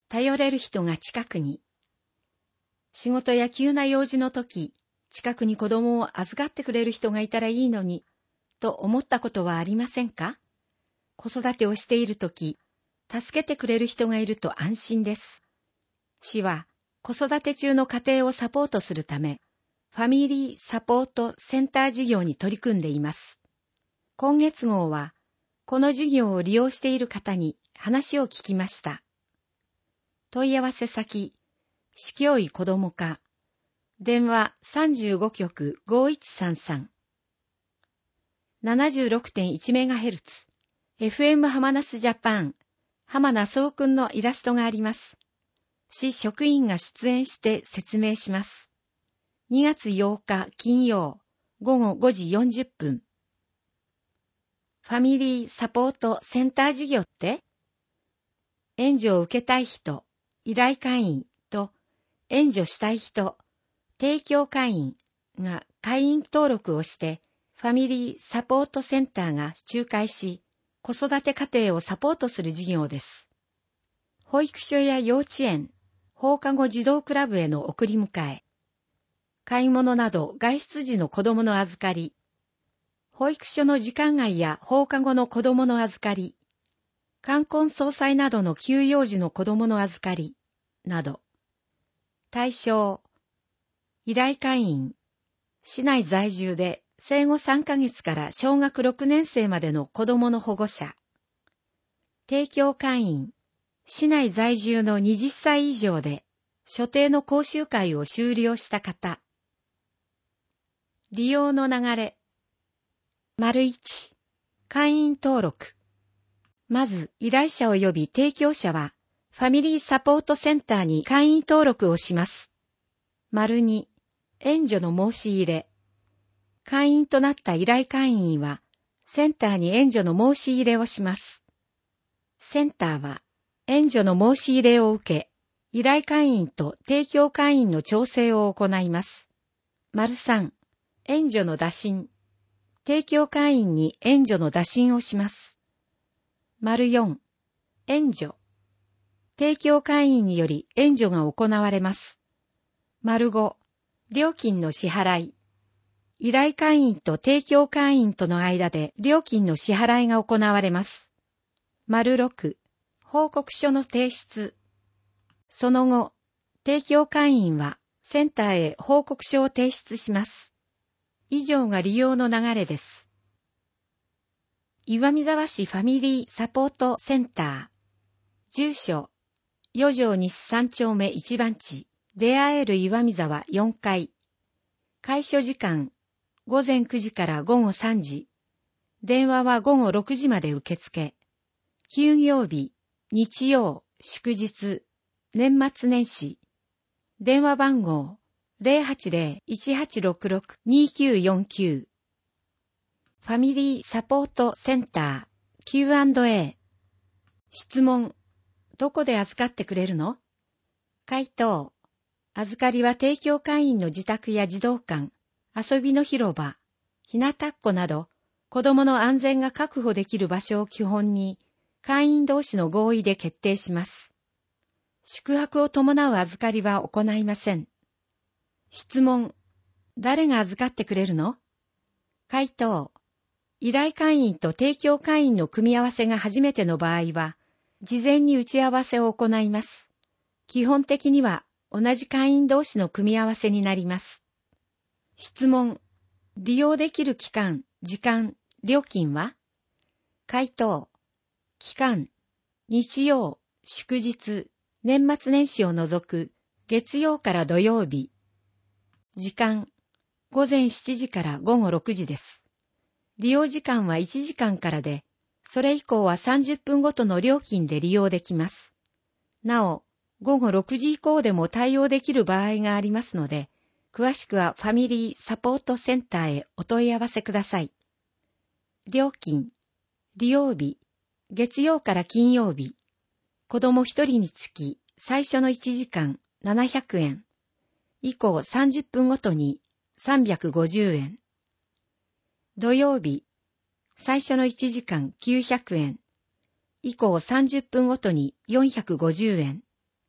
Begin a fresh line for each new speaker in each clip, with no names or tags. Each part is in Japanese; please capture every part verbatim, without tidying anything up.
頼れる人が近くに。仕事や急な用事の時、近くに子供を預かってくれる人がいたらいいのに、と思ったことはありませんか？子育てをしている時、助けてくれる人がいると安心です。市は子育て中の家庭をサポートするため、ファミリーサポートセンター事業に取り組んでいます。今月号は、この事業を利用している方に話を聞きました。問い合わせ先、市教委子ども課、電話 さんじゅうご 局 ごいちさんさん、ななじゅうろくてんいちメガヘルツ、エフエム 浜那須ジャパン、浜那須くんのイラストがあります。市職員が出演して説明します。にがつようか金曜、ごごごじよんじゅっぷん。ファミリーサポートセンター事業って？援助を受けたい人、依頼会員と援助したい人、提供会員が会員登録をして、ファミリーサポートセンターが仲介し、子育て家庭をサポートする事業です。保育所や幼稚園、放課後児童クラブへの送り迎え、買い物など外出時の子供の預かり、保育所の時間外や放課後の子供の預かり、冠婚葬祭などの休養時の子供の預かり、など。対象、依頼会員、市内在住で生後さんかげつから小学ろくねん生までの子供の保護者。提供会員、市内在住のはたち以上で所定の講習会を修了した方。利用の流れ。丸いち、会員登録。まず、依頼者及び提供者は、ファミリーサポートセンターに会員登録をします。丸に、援助の申し入れ。会員となった依頼会員は、センターに援助の申し入れをします。センターは、援助の申し入れを受け、依頼会員と提供会員の調整を行います。丸さん、援助の打診。提供会員に援助の打診をします。丸よん、援助。提供会員により援助が行われます。丸ご、料金の支払い。依頼会員と提供会員との間で料金の支払いが行われます。丸ろく、報告書の提出。その後、提供会員はセンターへ報告書を提出します。以上が利用の流れです。岩見沢市ファミリーサポートセンター。住所、四条西三丁目一番地、出会える岩見沢よんかい。開所時間、ごぜんくじからごごさんじ。電話はごごろくじまで受付。休業日、日曜、祝日、年末年始。電話番号、ゼロはちゼロ いちはちろくろく にきゅうよんきゅう。ファミリーサポートセンター キューアンドエー。質問、どこで預かってくれるの？回答、預かりは提供会員の自宅や児童館、遊びの広場、ひなたっこなど、子供の安全が確保できる場所を基本に、会員同士の合意で決定します。宿泊を伴う預かりは行いません。質問、誰が預かってくれるの？回答、依頼会員と提供会員の組み合わせが初めての場合は、事前に打ち合わせを行います。基本的には同じ会員同士の組み合わせになります。質問、利用できる期間、時間、料金は？回答、期間、日曜、祝日、年末年始を除く月曜から土曜日。時間、ごぜんしちじからごごろくじです。利用時間はいちじかんからで、それ以降はさんじゅっぷんごとの料金で利用できます。なお、ごごろくじ以降でも対応できる場合がありますので、詳しくはファミリーサポートセンターへお問い合わせください。料金、利用日、月曜から金曜日、子供一人につき最初のいちじかんななひゃくえん、以降さんじゅっぷんごとにさんびゃくごじゅうえん。土曜日、最初のいちじかんきゅうひゃくえん、以降さんじゅっぷんごとによんひゃくごじゅうえん。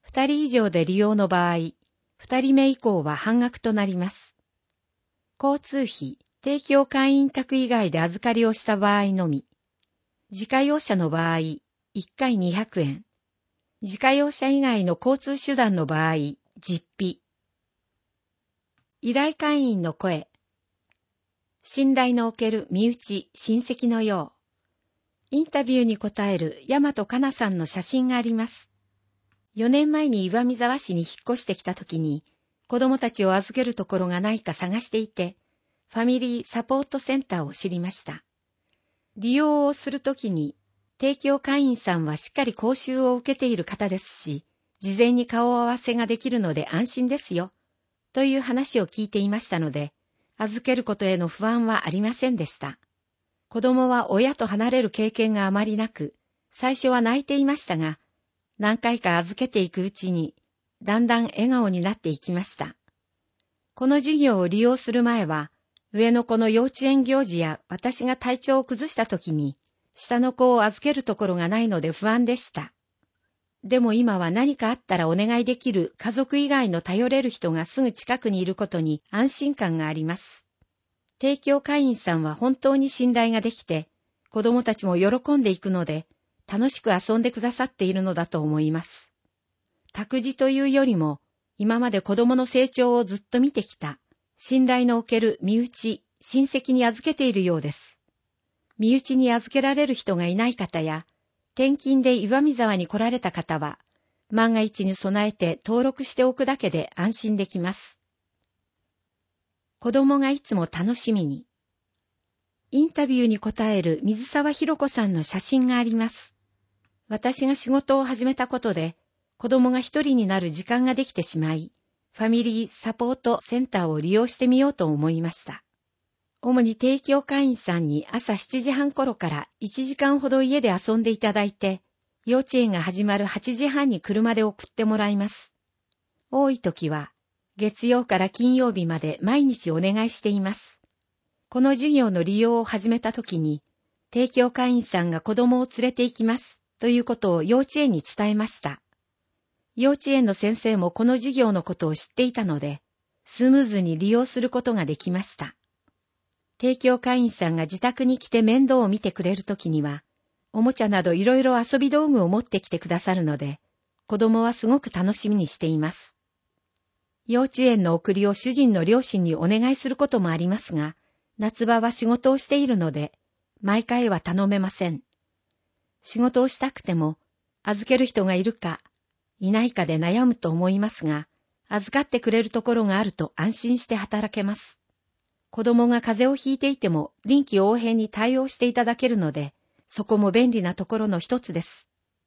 二人以上で利用の場合、二人目以降は半額となります。交通費、提供会員宅以外で預かりをした場合のみ。自家用車の場合、いっかいにひゃくえん。自家用車以外の交通手段の場合、実費。依頼会員の声。信頼のおける身内、親戚のよう。インタビューに答える大和かなさんの写真があります。よねんまえに岩見沢市に引っ越してきた時に、子供たちを預けるところがないか探していて、ファミリーサポートセンターを知りました。利用をするときに、提供会員さんはしっかり講習を受けている方ですし、事前に顔合わせができるので安心ですよ、という話を聞いていましたので、預けることへの不安はありませんでした。子供は親と離れる経験があまりなく、最初は泣いていましたが、何回か預けていくうちに、だんだん笑顔になっていきました。この事業を利用する前は、上の子の幼稚園行事や私が体調を崩した時に、下の子を預けるところがないので不安でした。でも今は何かあったらお願いできる家族以外の頼れる人がすぐ近くにいることに安心感があります。提供会員さんは本当に信頼ができて、子供たちも喜んでいくので、楽しく遊んでくださっているのだと思います。託児というよりも、今まで子供の成長をずっと見てきた、信頼のおける身内、親戚に預けているようです。身内に預けられる人がいない方や、転勤で岩見沢に来られた方は、万が一に備えて登録しておくだけで安心できます。子供がいつも楽しみに。インタビューに答える水沢ひろ子さんの写真があります。私が仕事を始めたことで、子供が一人になる時間ができてしまい、ファミリーサポートセンターを利用してみようと思いました。主に提供会員さんに朝しちじはん頃からいちじかんほど家で遊んでいただいて、幼稚園が始まるはちじはんに車で送ってもらいます。多い時は、月曜から金曜日まで毎日お願いしています。この事業の利用を始めた時に、提供会員さんが子供を連れて行きますということを幼稚園に伝えました。幼稚園の先生もこの事業のことを知っていたので、スムーズに利用することができました。提供会員さんが自宅に来て面倒を見てくれるときには、おもちゃなどいろいろ遊び道具を持ってきてくださるので、子供はすごく楽しみにしています。幼稚園の送りを主人の両親にお願いすることもありますが、夏場は仕事をしているので、毎回は頼めません。仕事をしたくても、預ける人がいるか、いないかで悩むと思いますが、預かってくれるところがあると安心して働けます。子供が風邪をひいていても臨機応変に対応していただけるので、そこも便利なところの一つです。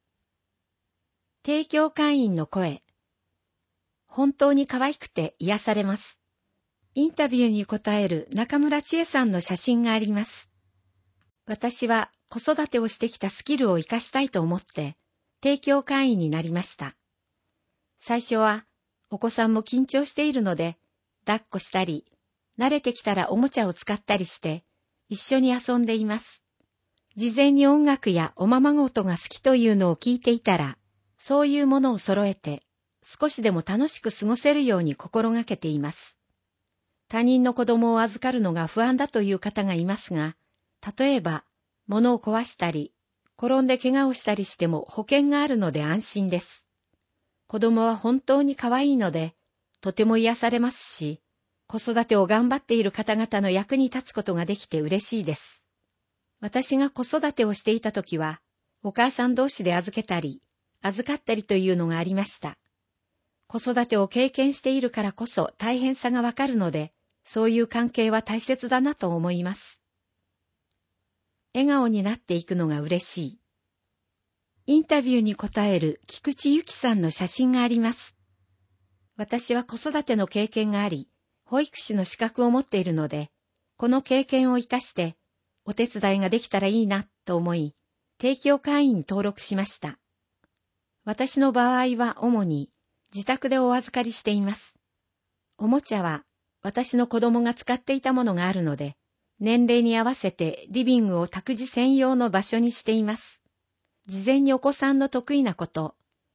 提供会員の声。本当に可愛くて癒されます。インタビューに答える中村千恵さんの写真があります。私は子育てをしてきたスキルを活かしたいと思って、提供会員になりました。最初は、お子さんも緊張しているので、抱っこしたり、慣れてきたらおもちゃを使ったりして、一緒に遊んでいます。事前に音楽やおままごとが好きというのを聞いていたら、そういうものを揃えて、少しでも楽しく過ごせるように心がけています。他人の子供を預かるのが不安だという方がいますが、例えば、物を壊したり、転んで怪我をしたりしても保険があるので安心です。子供は本当に可愛いので、とても癒されますし、子育てを頑張っている方々の役に立つことができて嬉しいです。私が子育てをしていたときは、お母さん同士で預けたり、預かったりというのがありました。子育てを経験しているからこそ大変さがわかるので、そういう関係は大切だなと思います。笑顔になっていくのが嬉しい。インタビューに答える菊池由紀さんの写真があります。私は子育ての経験があり、保育士の資格を持っているので、この経験を生かして、お手伝いができたらいいなと思い、提供会員に登録しました。私の場合は主に自宅でお預かりしています。おもちゃは私の子供が使っていたものがあるので、年齢に合わせてリビングを託児専用の場所にしています。事前にお子さんの得意なこと、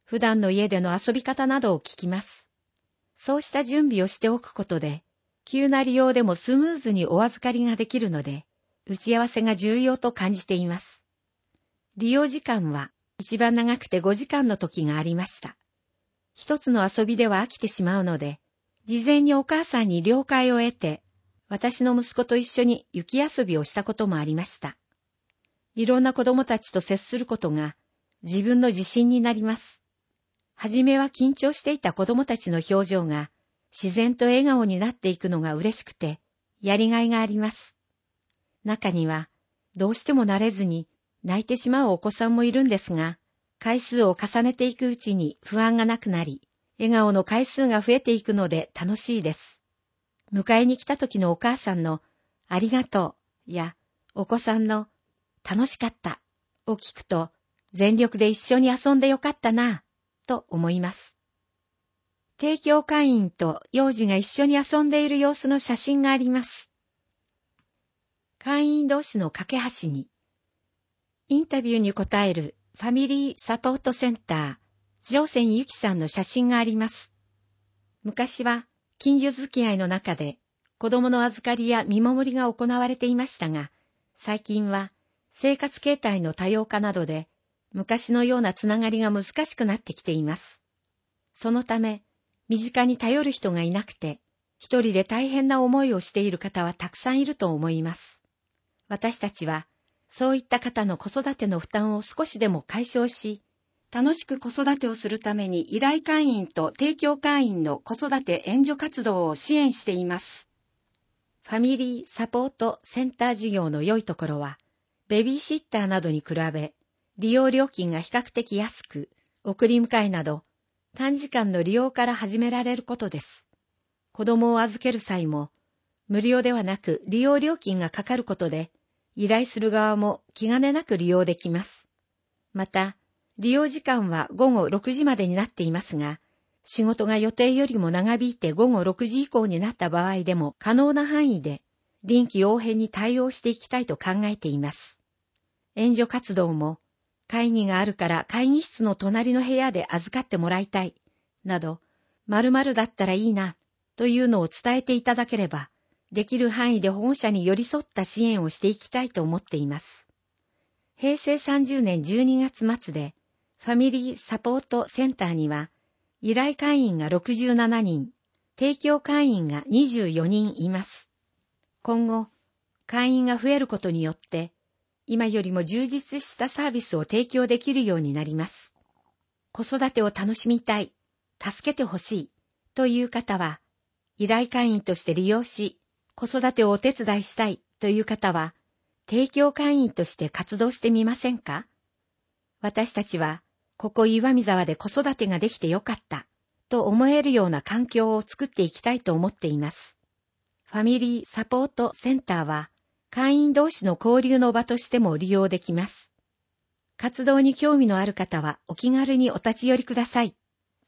普段の家での遊び方などを聞きます。そうした準備をしておくことで、急な利用でもスムーズにお預かりができるので、打ち合わせが重要と感じています。利用時間は一番長くてごじかんの時がありました。一つの遊びでは飽きてしまうので、事前にお母さんに了解を得て、私の息子と一緒に雪遊びをしたこともありました。いろんな子供たちと接することが自分の自信になります。はじめは緊張していた子供たちの表情が自然と笑顔になっていくのが嬉しくて、やりがいがあります。中には、どうしても慣れずに泣いてしまうお子さんもいるんですが、回数を重ねていくうちに不安がなくなり、笑顔の回数が増えていくので楽しいです。迎えに来た時のお母さんのありがとうやお子さんの楽しかったを聞くと、全力で一緒に遊んでよかったなと思います。帝京会員と幼児が一緒に遊んでいる様子の写真があります。会員同士の架け橋に、インタビューに答えるファミリーサポートセンター、上仙ゆきさんの写真があります。昔は近所付き合いの中で子供の預かりや見守りが行われていましたが、最近は生活形態の多様化などで昔のようなつながりが難しくなってきています。そのため、身近に頼る人がいなくて、一人で大変な思いをしている方はたくさんいると思います。私たちは、そういった方の子育ての負担を少しでも解消し、楽しく子育てをするために依頼会員と提供会員の子育て援助活動を支援しています。ファミリーサポートセンター事業の良いところは、ベビーシッターなどに比べ、利用料金が比較的安く、送り迎えなど、短時間の利用から始められることです。子供を預ける際も、無料ではなく利用料金がかかることで、依頼する側も気兼ねなく利用できます。また、利用時間はごごろくじまでになっていますが、仕事が予定よりも長引いてごごろくじ以降になった場合でも可能な範囲で臨機応変に対応していきたいと考えています。援助活動も、会議があるから会議室の隣の部屋で預かってもらいたい、など、〇〇だったらいいな、というのを伝えていただければ、できる範囲で保護者に寄り添った支援をしていきたいと思っています。へいせいさんじゅうねんじゅうにがつ末で、ファミリーサポートセンターには、依頼会員がろくじゅうななにん、提供会員がにじゅうよにんいます。今後、会員が増えることによって、今よりも充実したサービスを提供できるようになります。子育てを楽しみたい、助けてほしいという方は、依頼会員として利用し、子育てをお手伝いしたいという方は、提供会員として活動してみませんか？私たちは、ここ岩見沢で子育てができてよかったと思えるような環境を作っていきたいと思っています。ファミリーサポートセンターは、会員同士の交流の場としても利用できます。活動に興味のある方はお気軽にお立ち寄りください。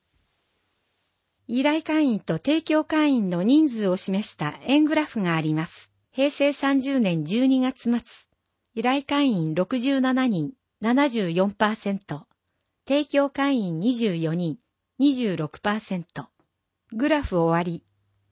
依頼会員と提供会員の人数を示した円グラフがあります。へいせいさんじゅうねんじゅうにがつ末、依頼会員ろくじゅうななにん、ななじゅうよんパーセント、提供会員にじゅうよにん、にじゅうろくパーセント。グラフ終わり。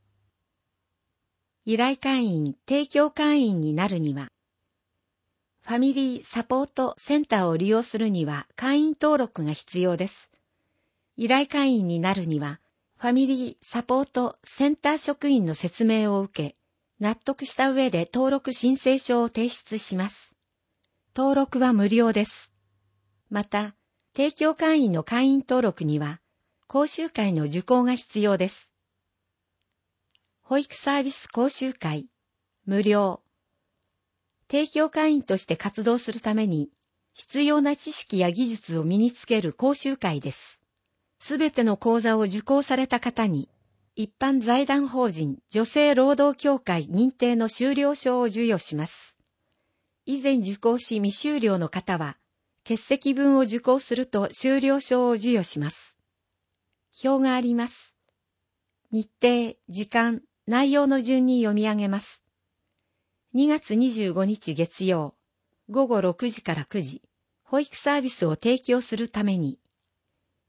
依頼会員、提供会員になるには、ファミリーサポートセンターを利用するには会員登録が必要です。依頼会員になるには、ファミリーサポートセンター職員の説明を受け、納得した上で登録申請書を提出します。登録は無料です。また、提供会員の会員登録には、講習会の受講が必要です。保育サービス講習会、無料。提供会員として活動するために、必要な知識や技術を身につける講習会です。すべての講座を受講された方に、一般財団法人女性労働協会認定の修了証を授与します。以前受講し未修了の方は、欠席分を受講すると修了証を授与します。表があります。日程、時間、内容の順に読み上げます。にがつにじゅうごにち月曜、ごごろくじからくじ、保育サービスを提供するために、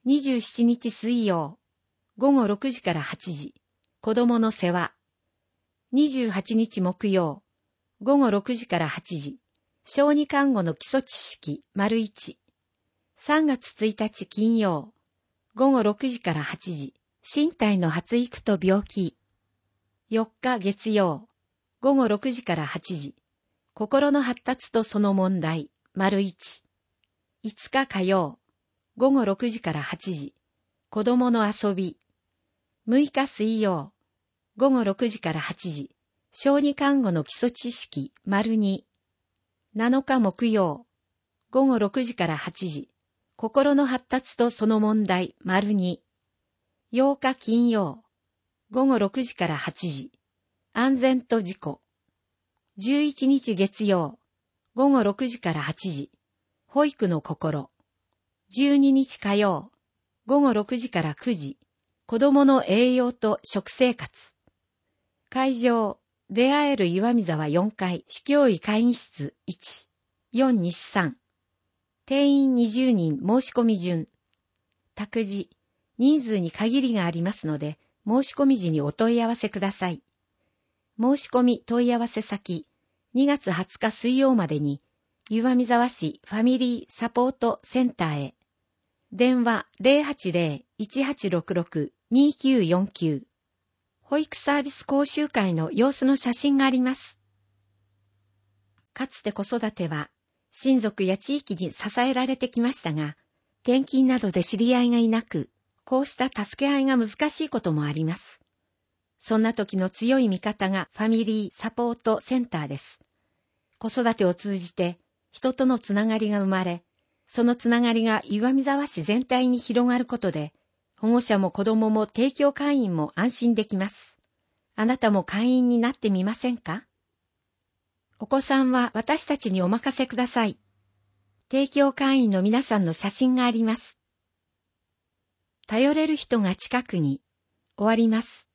にじゅうしちにち水曜、ごごろくじからはちじ、子供の世話。にじゅうはちにち木曜、ごごろくじからはちじ、小児看護の基礎知識、丸いち。さんがつついたち金曜、ごごろくじからはちじ、身体の発育と病気。よっか月曜、ごごろくじからはちじ、心の発達とその問題、丸いち。いつか火曜、ごごろくじからはちじ、子供の遊び。むいか水曜、ごごろくじからはちじ、小児看護の基礎知識、丸に。なのか木曜、ごごろくじからはちじ、心の発達とその問題、丸に。ようか金曜、ごごろくじからはちじ、安全と事故。じゅういちにち月曜、ごごろくじからはちじ、保育の心。じゅうににち火曜、ごごろくじからくじ、子供の栄養と食生活。会場、出会える岩見沢よんかい、市教委会議室いち、よん西さん。定員にじゅうにん申し込み順。託児、人数に限りがありますので、申し込み時にお問い合わせください。申し込み問い合わせ先、にがつはつか水曜までに、岩見沢市ファミリーサポートセンターへ。電話 ゼロはちゼロ いちはちろくろく にきゅうよんきゅう。保育サービス講習会の様子の写真があります。かつて子育ては、親族や地域に支えられてきましたが、転勤などで知り合いがいなく、こうした助け合いが難しいこともあります。そんな時の強い味方がファミリーサポートセンターです。子育てを通じて人とのつながりが生まれ、そのつながりが岩見沢市全体に広がることで、保護者も子供も提供会員も安心できます。あなたも会員になってみませんか？お子さんは私たちにお任せください。提供会員の皆さんの写真があります。頼れる人が近くに。終わります。